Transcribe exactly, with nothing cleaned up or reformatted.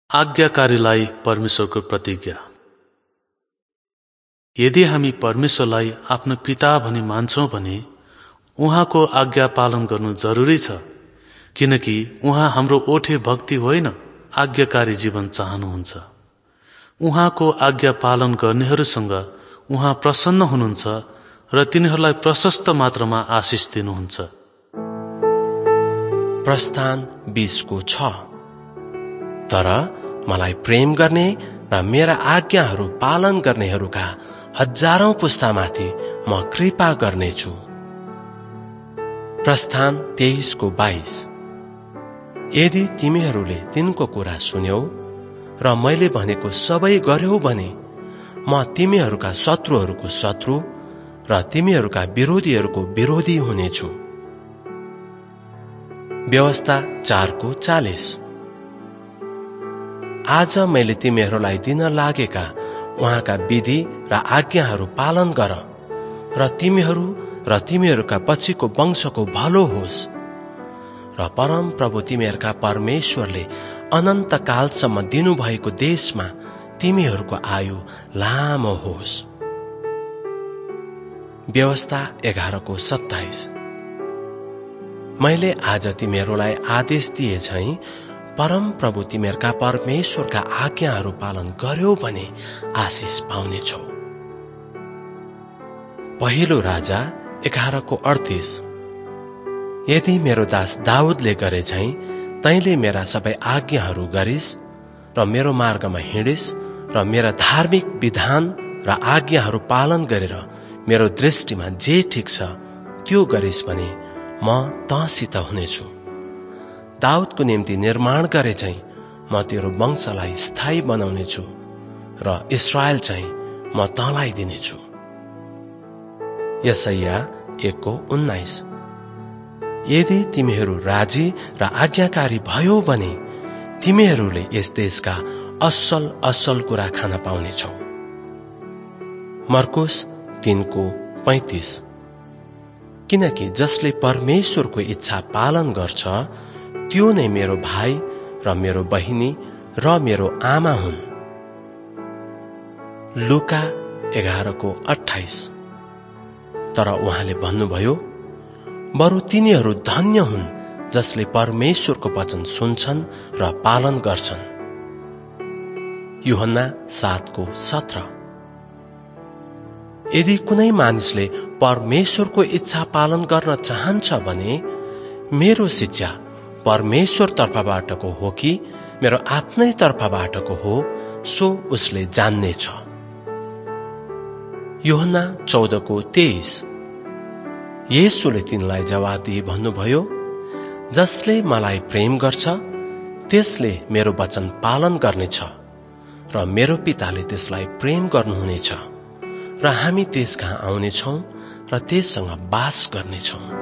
आज्ञाकारीलाई परमेश्वरको प्रतिज्ञा। यदि हामी परमेश्वरलाई आफ्नो पिता भनी मान्छौं भने उहाँको आज्ञा पालन गर्नु जरुरी छ, किनकि उहाँ हाम्रो ओठे भक्ति होइन, आज्ञाकारी जीवन चाहनुहुन्छ। उहाँको आज्ञा पालन गर्नेहरूसँग उहाँ प्रसन्न हुनुहुन्छ र तिनीहरूलाई प्रशस्त मात्रामा आशिष दिनुहुन्छ। प्रस्थान बीसको छ। तर मलाई प्रेम गर्ने र मेरा आज्ञाहरू पालन गर्नेहरूका हजारौं पुस्तामाथि म कृपा गर्नेछु। प्रस्थान तेइसको बाइस। यदि तिमीहरूले तिनको कुरा सुन्यौ र मैले भनेको सबै गर्यौ भने म तिमीहरूका शत्रुहरूको शत्रु र तिमीहरूका विरोधीहरूको विरोधी हुनेछु। व्यवस्था चारको चालीस। आज मैले तिमीहरूलाई दिन लागेका उहाँका विधि र आज्ञाहरू पालन गर र तिमीहरू र तिमीहरूका पछिको वंशको भलो होस् र परम प्रभु तिमीहरूका परमेश्वरले अनन्त कालसम्म दिनुभएको देशमा तिमीहरूको आयु लामो होस्। व्यवस्था एघारको सत्ताइस। मैले आज तिमीहरूलाई आदेश दिए झैं परम प्रभु तिमीहरूका परमेश्वरका आज्ञाहरू पालन गर्यौ भने आशिष पाउनेछौ। पहिलो राजा एघारको अडतीस। यदि मेरो दास दाऊदले गरे झैं तैले मेरा सबै आज्ञाहरू गरिस् र मेरो मार्गमा हिँडिस् र मेरा धार्मिक विधान र आज्ञाहरू पालन गरेर मेरो दृष्टिमा जे ठिक छ त्यो गरिस् भने म तँसित हुनेछु। दाऊदको निम्ति निर्माण गरे चाहिँ म तेरो वंशलाई स्थायी बनाउनेछु र इस्रायल चाहिँ म तँलाई दिनेछु। यशायाह एकको उन्नाइस। यदि तिमीहरू राजी र आज्ञाकारी भयो भने तिमीहरूले यस देशका असल असल कुरा खान पाउनेछौ। मर्कुस तीनको पैंतीस। किनकि जसले परमेश्वरको इच्छा पालन गर्छ त्यो नै मेरो भाइ र मेरो बहिनी र मेरो आमा हुन्। लुका एघारको अट्ठाइस। तर उहाँले भन्नुभयो, बरु तिनीहरू धन्य हुन् जसले परमेश्वरको वचन सुन्छन् र पालन गर्छन्। यूहन्ना सातको सत्र। यदि कुनै मानिसले परमेश्वरको इच्छा पालन गर्न चाहन्छ भने मेरो शिक्षा परमेश्वर तर्फबाटको हो कि मेरो आफ्नै तर्फबाटको हो सो उसले जान्नेछ। यूहन्ना चौधको तेइस। येशूले तिनलाई जवाब दिई भन्नुभयो, जसले मलाई प्रेम गर्छ त्यसले मेरो वचन पालन गर्नेछ र मेरो पिताले त्यसलाई प्रेम गर्नुहुनेछ र हामी त्यस कहाँ आउनेछौं र त्यससँग बास गर्नेछौं।